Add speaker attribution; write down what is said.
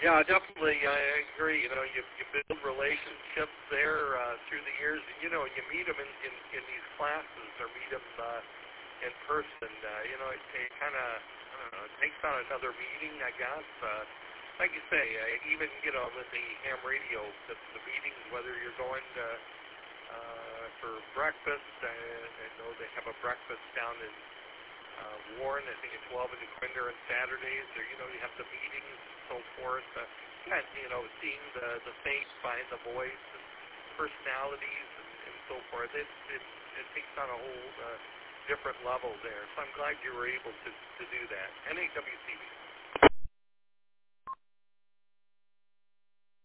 Speaker 1: Yeah, definitely. I agree. You build relationships there through the years, and you meet them in these classes or meet them in person. It kind of it takes on another meaning, I guess. Like you say, even with the ham radio, the meetings, whether you're going for breakfast, I know they have a breakfast down in Warren, I think it's 12 and Dequinder on Saturdays, or you have the meetings and so forth. And seeing the face behind the voice and personalities and so forth, it takes on a whole different level there. So I'm glad you were able to do that. NAWCB.